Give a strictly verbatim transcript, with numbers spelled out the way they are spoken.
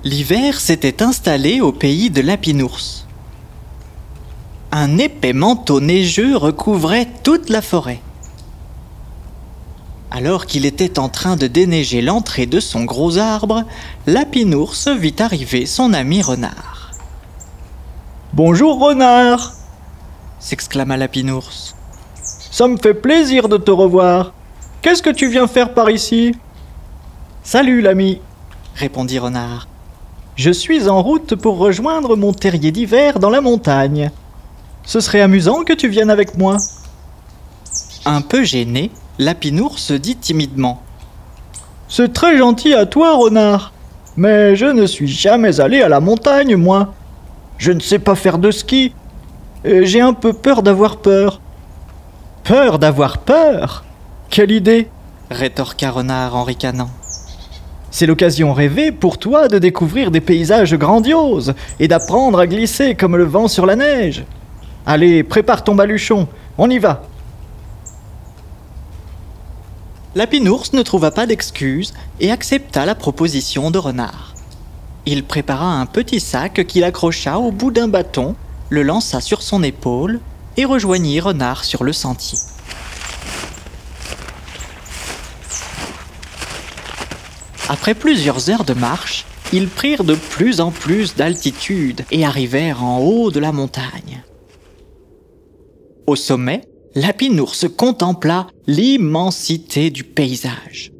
L'hiver s'était installé au pays de Lapinours. Un épais manteau neigeux recouvrait toute la forêt. Alors qu'il était en train de déneiger l'entrée de son gros arbre, Lapinours vit arriver son ami Renard. « Bonjour Renard !» s'exclama Lapinours. « Ça me fait plaisir de te revoir. Qu'est-ce que tu viens faire par ici ?»« Salut l'ami !» répondit Renard. « Je suis en route pour rejoindre mon terrier d'hiver dans la montagne. Ce serait amusant que tu viennes avec moi. » Un peu gêné, Lapinours se dit timidement. « C'est très gentil à toi, Renard, mais je ne suis jamais allé à la montagne, moi. Je ne sais pas faire de ski, et j'ai un peu peur d'avoir peur. »« Peur d'avoir peur ? Quelle idée !» rétorqua Renard en ricanant. « C'est l'occasion rêvée pour toi de découvrir des paysages grandioses et d'apprendre à glisser comme le vent sur la neige. Allez, prépare ton baluchon, on y va !» Lapinours ne trouva pas d'excuse et accepta la proposition de Renard. Il prépara un petit sac qu'il accrocha au bout d'un bâton, le lança sur son épaule et rejoignit Renard sur le sentier. Après plusieurs heures de marche, ils prirent de plus en plus d'altitude et arrivèrent en haut de la montagne. Au sommet, Lapinours contempla l'immensité du paysage.